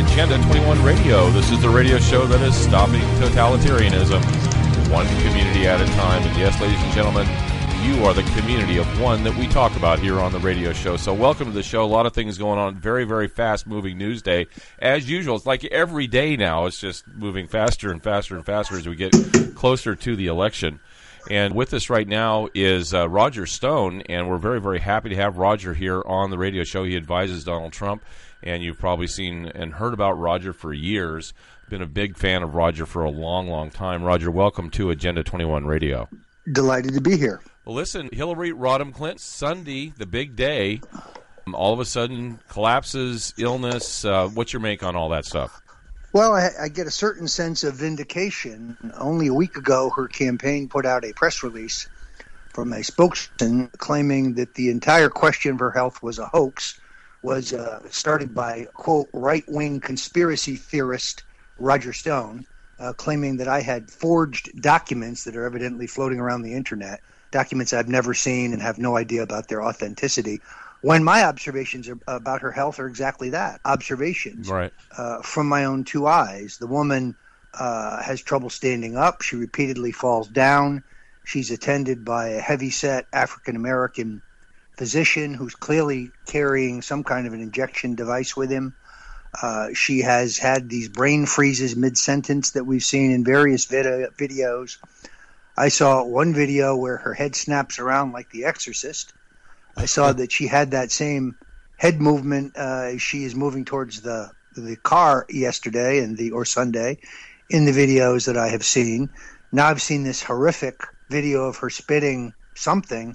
Agenda 21 Radio. This is the radio show that is stopping totalitarianism, one community at a time. And yes, ladies and gentlemen, you are the community of one that we talk about here on the radio show. So welcome to the show. A lot of things going on. Very, very fast-moving news day. As usual, it's like every day now. It's just moving faster and faster and faster as we get closer to the election. And with us right now is Roger Stone, and we're very, very happy to have Roger here on the radio show. He advises Donald Trump, and you've probably seen and heard about Roger for years. Been a big fan of Roger for a long, long time. Roger, welcome to Agenda 21 Radio. Delighted to be here. Well, listen, Hillary Rodham Clinton, Sunday, the big day, all of a sudden collapses, illness. What's your make on all that stuff? Well, I get a certain sense of vindication. Only a week ago, her campaign put out a press release from a spokesman claiming that the entire question of her health was a hoax, was started by, quote, right-wing conspiracy theorist Roger Stone, claiming that I had forged documents that are evidently floating around the internet, documents I've never seen and have no idea about their authenticity. When my observations about her health are exactly that, observations right. From my own two eyes. The woman has trouble standing up. She repeatedly falls down. She's attended by a heavyset African-American physician who's clearly carrying some kind of an injection device with him. She has had these brain freezes mid-sentence that we've seen in various videos. I saw one video where her head snaps around like The Exorcist. I saw that she had that same head movement. She is moving towards the car yesterday or Sunday in the videos that I have seen. Now I've seen this horrific video of her spitting something,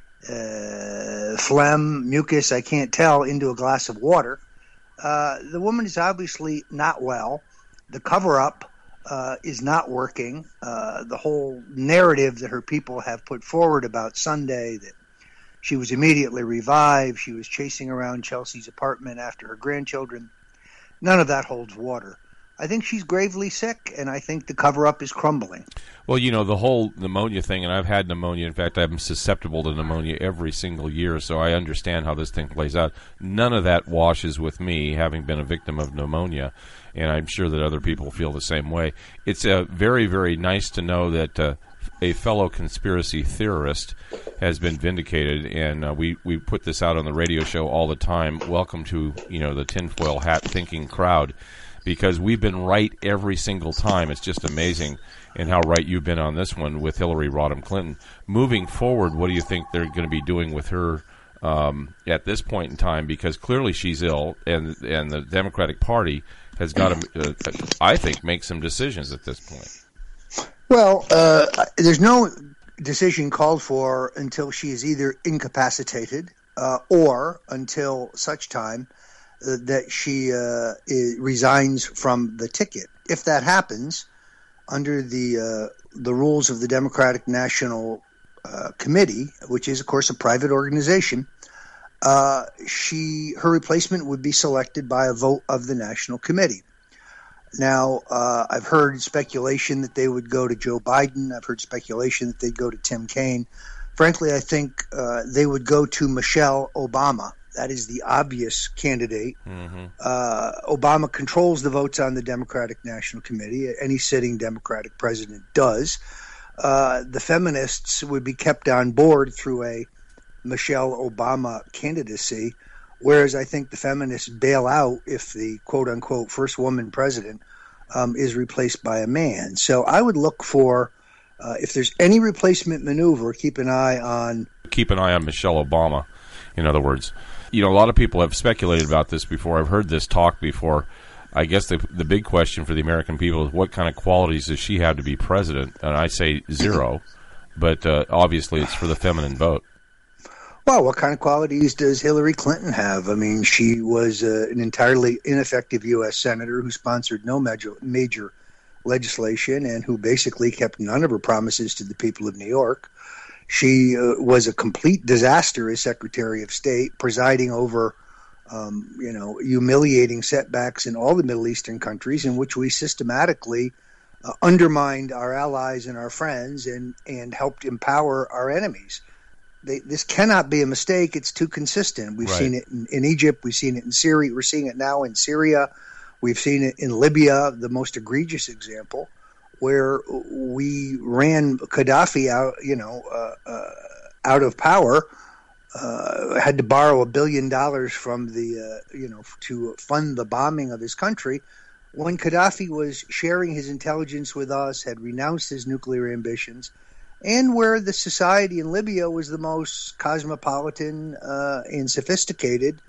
phlegm, mucus, I can't tell, into a glass of water. The woman is obviously not well. The cover-up is not working. The whole narrative that her people have put forward about Sunday, that she was immediately revived, she was chasing around Chelsea's apartment after her grandchildren, none of that holds water. I think she's gravely sick, and I think the cover-up is crumbling. Well, you know, the whole pneumonia thing, and I've had pneumonia. In fact, I'm susceptible to pneumonia every single year, so I understand how this thing plays out. None of that washes with me, having been a victim of pneumonia, and I'm sure that other people feel the same way. It's very, very nice to know that a fellow conspiracy theorist has been vindicated, and we put this out on the radio show all the time. Welcome to, the tinfoil hat thinking crowd, because we've been right every single time. It's just amazing, and how right you've been on this one with Hillary Rodham Clinton. Moving forward, what do you think they're going to be doing with her at this point in time? Because clearly she's ill, and the Democratic Party has got to, I think, make some decisions at this point. Well, there's no decision called for until she is either incapacitated or until such time that she resigns from the ticket. If that happens, under the rules of the Democratic National Committee, which is, of course, a private organization, her replacement would be selected by a vote of the National Committee. Now, I've heard speculation that they would go to Joe Biden. I've heard speculation that they'd go to Tim Kaine. Frankly, I think they would go to Michelle Obama. That is the obvious candidate. Mm-hmm. Obama controls the votes on the Democratic National Committee. Any sitting Democratic president does. The feminists would be kept on board through a Michelle Obama candidacy, whereas I think the feminists bail out if the quote-unquote first woman president is replaced by a man. So I would look for, if there's any replacement maneuver, keep an eye on Michelle Obama, in other words. A lot of people have speculated about this before. I've heard this talk before. I guess the big question for the American people is, what kind of qualities does she have to be president? And I say zero, but obviously it's for the feminine vote. Well, what kind of qualities does Hillary Clinton have? I mean, she was an entirely ineffective U.S. senator who sponsored no major legislation and who basically kept none of her promises to the people of New York. She was a complete disaster as Secretary of State, presiding over, humiliating setbacks in all the Middle Eastern countries in which we systematically undermined our allies and our friends and helped empower our enemies. This cannot be a mistake. It's too consistent. We've seen it in Egypt. We've seen it in Syria. We're seeing it now in Syria. We've seen it in Libya, the most egregious example, where we ran Gaddafi out, out of power. Had to borrow $1 billion from the, to fund the bombing of his country, when Gaddafi was sharing his intelligence with us, had renounced his nuclear ambitions, and where the society in Libya was the most cosmopolitan and sophisticated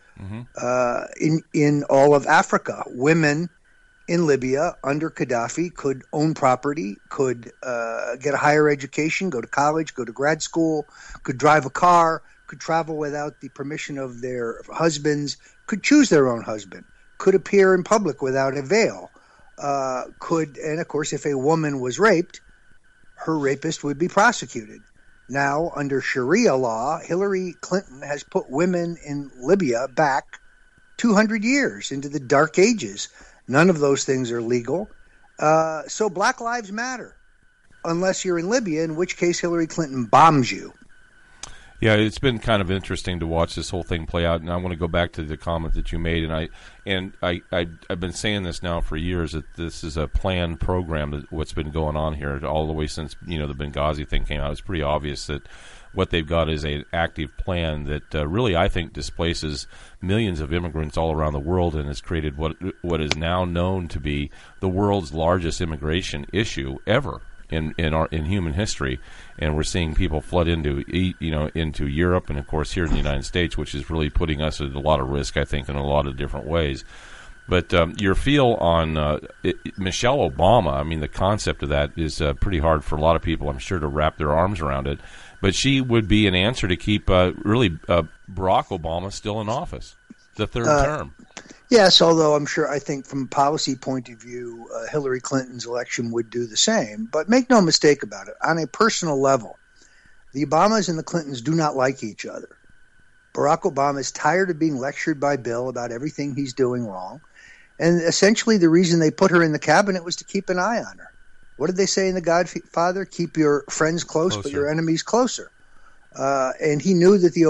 in all of Africa. Women in Libya under Gaddafi could own property, could get a higher education, go to college, go to grad school, could drive a car, could travel without the permission of their husbands, could choose their own husband, could appear in public without a veil, and of course, if a woman was raped, her rapist would be prosecuted. Now, under Sharia law, Hillary Clinton has put women in Libya back 200 years into the dark ages. None of those things are legal. So Black Lives Matter, unless you're in Libya, in which case Hillary Clinton bombs you. Yeah, it's been kind of interesting to watch this whole thing play out, and I want to go back to the comment that you made, and I've been saying this now for years, that this is a planned program, that what's been going on here all the way since the Benghazi thing came out. It's pretty obvious that what they've got is an active plan that really, I think, displaces millions of immigrants all around the world and has created what is now known to be the world's largest immigration issue ever in human history. And we're seeing people flood into Europe and, of course, here in the United States, which is really putting us at a lot of risk, I think, in a lot of different ways. But your feel on Michelle Obama, I mean, the concept of that is pretty hard for a lot of people, I'm sure, to wrap their arms around it. But she would be an answer to keep Barack Obama still in office, the third term. Yes, although I think from a policy point of view, Hillary Clinton's election would do the same. But make no mistake about it, on a personal level, the Obamas and the Clintons do not like each other. Barack Obama is tired of being lectured by Bill about everything he's doing wrong. And essentially the reason they put her in the cabinet was to keep an eye on her. What did they say in The Godfather? Keep your friends closer, but your enemies closer. And he knew that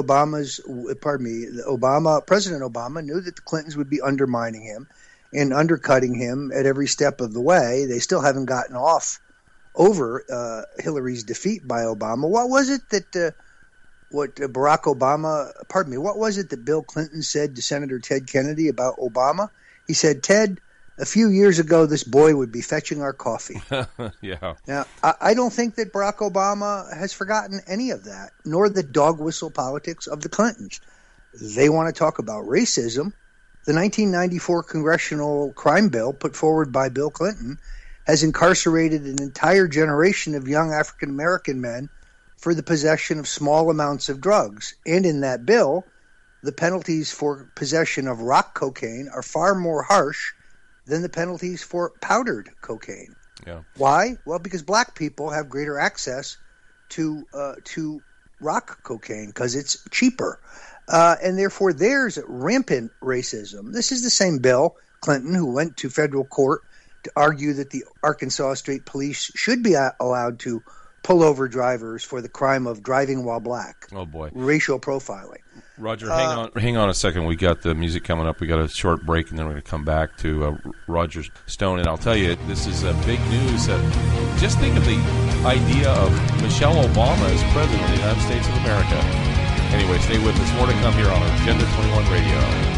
President Obama knew that the Clintons would be undermining him and undercutting him at every step of the way. They still haven't gotten off over Hillary's defeat by Obama. What was it that what was it that Bill Clinton said to Senator Ted Kennedy about Obama? He said, "Ted, a few years ago, this boy would be fetching our coffee." Yeah. Now, I don't think that Barack Obama has forgotten any of that, nor the dog whistle politics of the Clintons. They want to talk about racism. The 1994 congressional crime bill put forward by Bill Clinton has incarcerated an entire generation of young African-American men for the possession of small amounts of drugs. And in that bill, the penalties for possession of rock cocaine are far more harsh than the penalties for powdered cocaine. Yeah. Why? Well, because black people have greater access to rock cocaine because it's cheaper. And therefore, there's rampant racism. This is the same Bill Clinton who went to federal court to argue that the Arkansas State Police should be allowed to pull over drivers for the crime of driving while black. Oh, boy. Racial profiling. Roger, hang on a second. We got the music coming up. We got a short break, and then we're going to come back to Roger Stone. And I'll tell you, this is big news. Just think of the idea of Michelle Obama as president of the United States of America. Anyway, stay with us. More to come here on Agenda 21 Radio.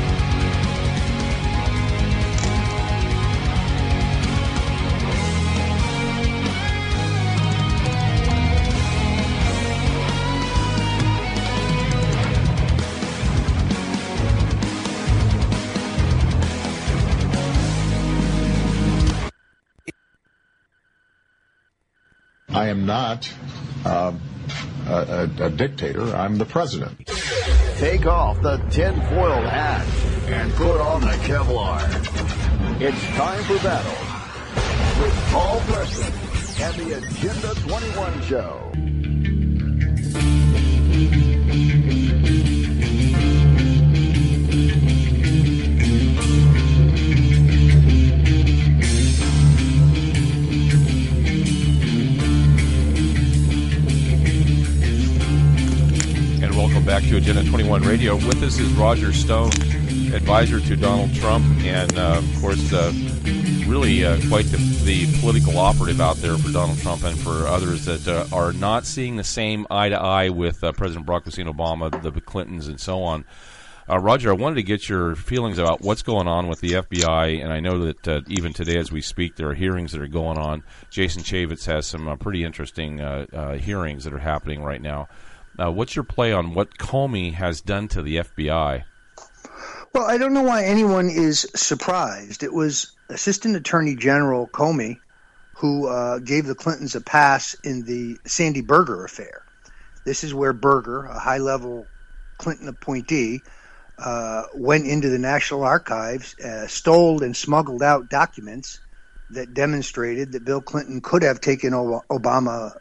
I am not a dictator. I'm the president. Take off the tinfoil hat and put on the Kevlar. It's time for battle with Paul Preston and the Agenda 21 Show. Welcome back to Agenda 21 Radio. With us is Roger Stone, advisor to Donald Trump, and of course, really quite the political operative out there for Donald Trump and for others that are not seeing the same eye to eye with President Barack Hussein Obama, the Clintons, and so on. Roger, I wanted to get your feelings about what's going on with the FBI, and I know that even today as we speak, there are hearings that are going on. Jason Chaffetz has some pretty interesting hearings that are happening right now. What's your play on what Comey has done to the FBI? Well, I don't know why anyone is surprised. It was Assistant Attorney General Comey who gave the Clintons a pass in the Sandy Berger affair. This is where Berger, a high-level Clinton appointee, went into the National Archives, stole and smuggled out documents that demonstrated that Bill Clinton could have taken Osama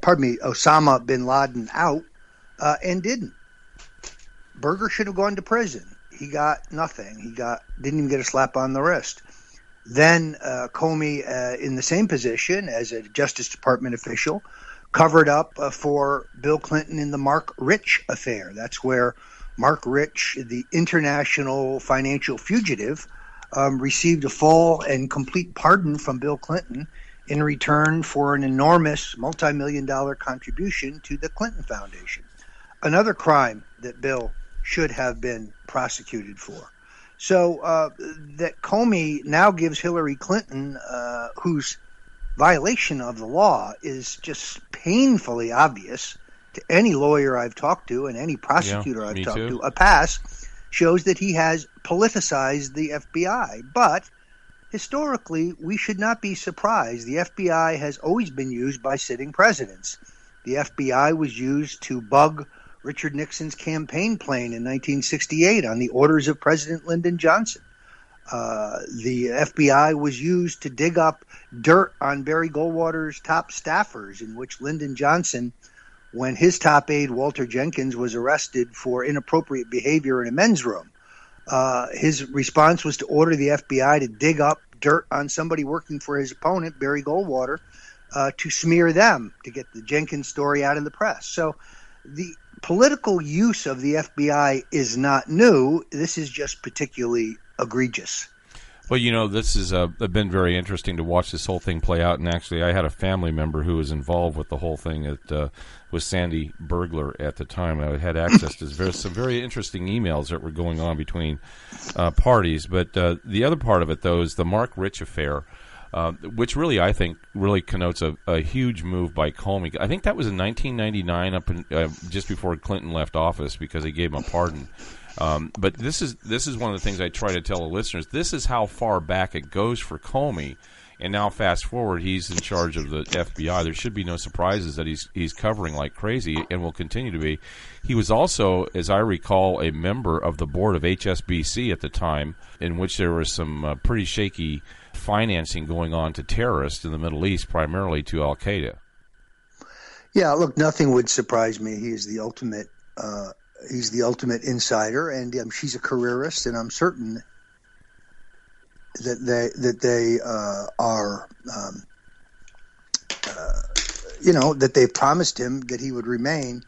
bin Laden out and didn't. Berger should have gone to prison. He got nothing. Didn't even get a slap on the wrist. Then Comey, in the same position as a Justice Department official, covered up for Bill Clinton in the Mark Rich affair. That's where Mark Rich, the international financial fugitive, received a full and complete pardon from Bill Clinton in return for an enormous multi-million-dollar contribution to the Clinton Foundation. Another crime that Bill should have been prosecuted for. So that Comey now gives Hillary Clinton, whose violation of the law is just painfully obvious to any lawyer I've talked to and any prosecutor I've talked to, a pass, shows that he has politicized the FBI. But historically, we should not be surprised. The FBI has always been used by sitting presidents. The FBI was used to bug Richard Nixon's campaign plane in 1968 on the orders of President Lyndon Johnson. The FBI was used to dig up dirt on Barry Goldwater's top staffers, in which Lyndon Johnson, when his top aide Walter Jenkins was arrested for inappropriate behavior in a men's room, his response was to order the FBI to dig up dirt on somebody working for his opponent, Barry Goldwater, to smear them, to get the Jenkins story out in the press. So the political use of the FBI is not new. This is just particularly egregious. Well, you know, this has been very interesting to watch this whole thing play out. And actually, I had a family member who was involved with the whole thing. It was Sandy Berger at the time. I had access to some very interesting emails that were going on between parties. But the other part of it, though, is the Mark Rich affair, which really, I think, really connotes a huge move by Comey. I think that was in 1999, up in, just before Clinton left office, because they gave him a pardon. But this is one of the things I try to tell the listeners. This is how far back it goes for Comey, and now fast forward, he's in charge of the FBI. There should be no surprises that he's covering like crazy, and will continue to be. He was also, as I recall, a member of the board of HSBC at the time, in which there was some pretty shaky financing going on to terrorists in the Middle East, primarily to Al Qaeda. Yeah, look, nothing would surprise me. He is the ultimate. He's the ultimate insider, and she's a careerist, and I'm certain that they are, that they promised him that he would remain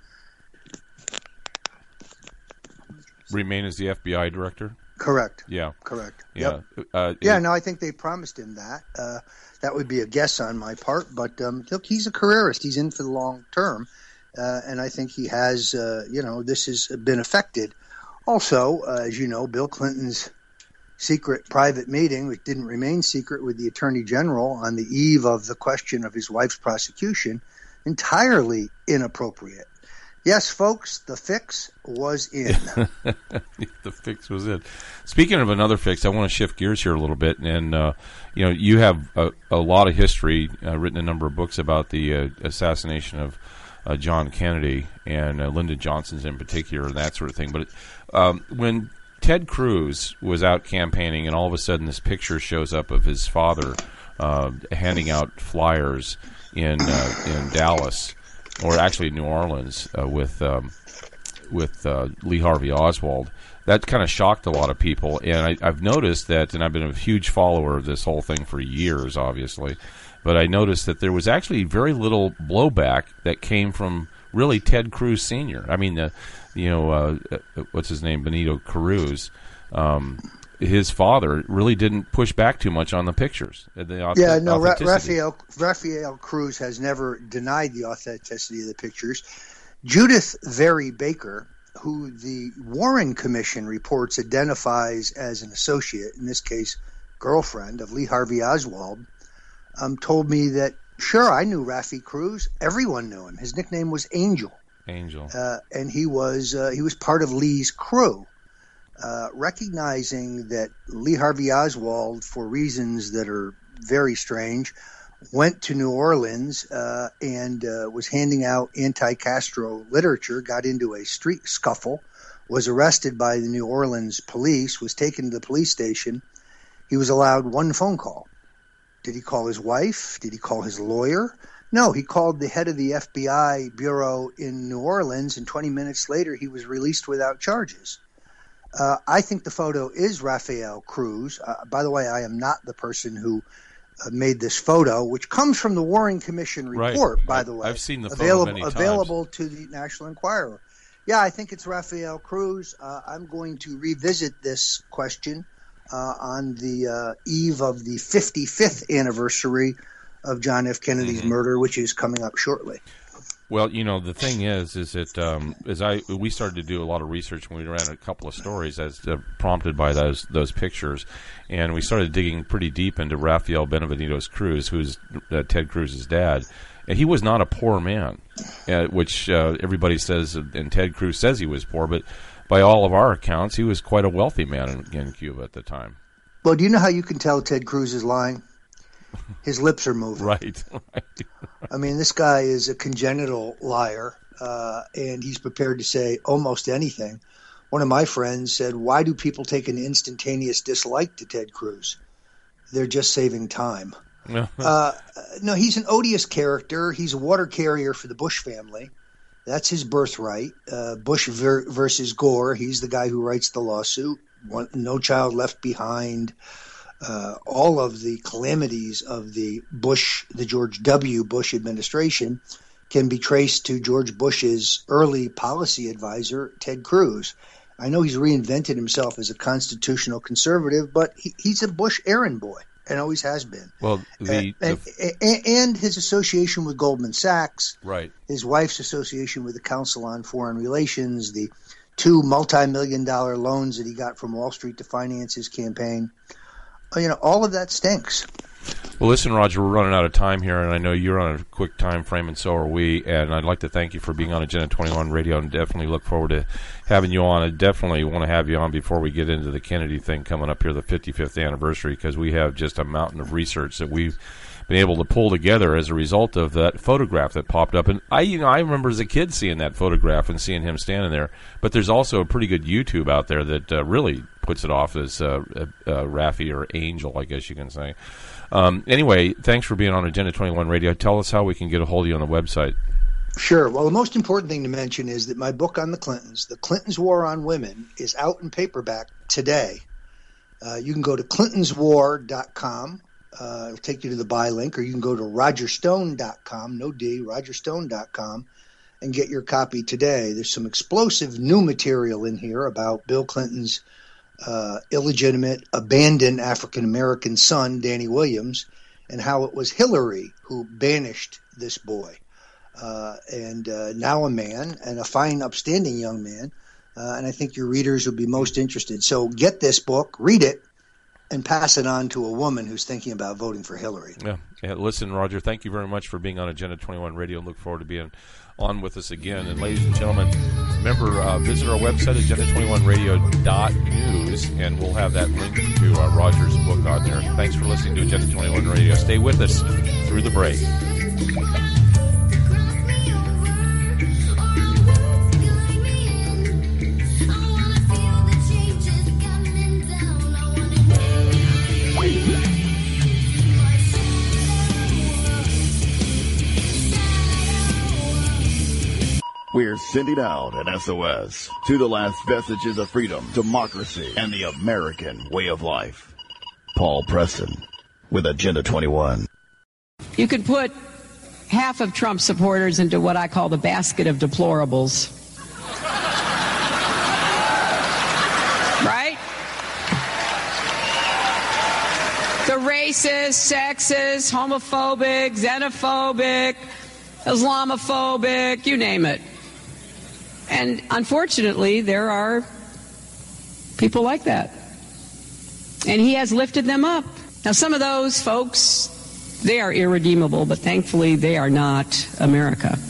as the FBI director. Correct. Yeah. Correct. Yeah. Yep. No, I think they promised him that. That would be a guess on my part, but look, he's a careerist. He's in for the long term. And I think he has, this has been affected. Also, as you know, Bill Clinton's secret private meeting, which didn't remain secret with the Attorney General on the eve of the question of his wife's prosecution, entirely inappropriate. Yes, folks, the fix was in. The fix was in. Speaking of another fix, I want to shift gears here a little bit. And, you have a lot of history, written a number of books about the assassination of John Kennedy and Lyndon Johnson's in particular, and that sort of thing. But when Ted Cruz was out campaigning, and all of a sudden this picture shows up of his father handing out flyers in Dallas, or actually New Orleans, with Lee Harvey Oswald, that kind of shocked a lot of people. And I've noticed that, and I've been a huge follower of this whole thing for years, obviously. But I noticed that there was actually very little blowback that came from really Ted Cruz Sr. I mean, what's his name, Benito Cruz, his father really didn't push back too much on the pictures. Rafael Cruz has never denied the authenticity of the pictures. Judith Vary Baker, who the Warren Commission reports identifies as an associate, in this case, girlfriend of Lee Harvey Oswald, told me that, sure, I knew Rafi Cruz. Everyone knew him. His nickname was Angel. And he was part of Lee's crew. Recognizing that Lee Harvey Oswald, for reasons that are very strange, went to New Orleans and was handing out anti-Castro literature, got into a street scuffle, was arrested by the New Orleans police, was taken to the police station. He was allowed one phone call. Did he call his wife? Did he call his lawyer? No, he called the head of the FBI bureau in New Orleans, and 20 minutes later he was released without charges. I think the photo is Rafael Cruz. By the way, I am not the person who made this photo, which comes from the Warren Commission report, by the way. I've seen the photo many times. Available to the National Enquirer. Yeah, I think it's Rafael Cruz. I'm going to revisit this question on the eve of the 55th anniversary of John F. Kennedy's murder, which is coming up shortly. Well, the thing is that we started to do a lot of research when we ran a couple of stories as prompted by those pictures, and we started digging pretty deep into Rafael Benavides Cruz, who's Ted Cruz's dad. And he was not a poor man, which everybody says, and Ted Cruz says he was poor, but by all of our accounts, he was quite a wealthy man in Cuba at the time. Well, do you know how you can tell Ted Cruz is lying? His lips are moving. Right. I mean, this guy is a congenital liar, and he's prepared to say almost anything. One of my friends said, why do people take an instantaneous dislike to Ted Cruz? They're just saving time. No, he's an odious character. He's a water carrier for the Bush family. That's his birthright. Bush versus Gore. He's the guy who writes the lawsuit. No Child Left Behind. All of the calamities of the George W. Bush administration can be traced to George Bush's early policy advisor, Ted Cruz. I know he's reinvented himself as a constitutional conservative, but he's a Bush errand boy and always has been. Well, and his association with Goldman Sachs, right? His wife's association with the Council on Foreign Relations, the 2 multi-million-dollar loans that he got from Wall Street to finance his campaign. All of that stinks. Well, listen, Roger, we're running out of time here, and I know you're on a quick time frame, and so are we. And I'd like to thank you for being on Agenda 21 Radio, and definitely look forward to having you on. I definitely want to have you on before we get into the Kennedy thing coming up here, the 55th anniversary, because we have just a mountain of research that we've been able to pull together as a result of that photograph that popped up. And I remember as a kid seeing that photograph and seeing him standing there. But there's also a pretty good YouTube out there that really puts it off as Rafi or Angel, I guess you can say. Anyway, thanks for being on Agenda 21 Radio. Tell us how we can get a hold of you on the website. Sure. Well, the most important thing to mention is that my book on the Clintons' War on Women, is out in paperback today. You can go to clintonswar.com. It'll take you to the buy link, or you can go to rogerstone.com, no D, rogerstone.com, and get your copy today. There's some explosive new material in here about Bill Clinton's illegitimate, abandoned African-American son, Danny Williams, and how it was Hillary who banished this boy. And now a man, and a fine, upstanding young man, and I think your readers will be most interested. So get this book, read it, and pass it on to a woman who's thinking about voting for Hillary. Yeah. Listen, Roger, thank you very much for being on Agenda 21 Radio, and look forward to being on with us again. And ladies and gentlemen, remember, visit our website, agenda21radio.news, and we'll have that link to Roger's book on there. Thanks for listening to Agenda 21 Radio. Stay with us through the break. We're sending out an SOS to the last vestiges of freedom, democracy, and the American way of life. Paul Preston with Agenda 21. You could put half of Trump supporters into what I call the basket of deplorables. Right? are racist, sexist, homophobic, xenophobic, Islamophobic, you name it. And unfortunately, there are people like that. And he has lifted them up. Now, some of those folks, they are irredeemable, but thankfully they are not America.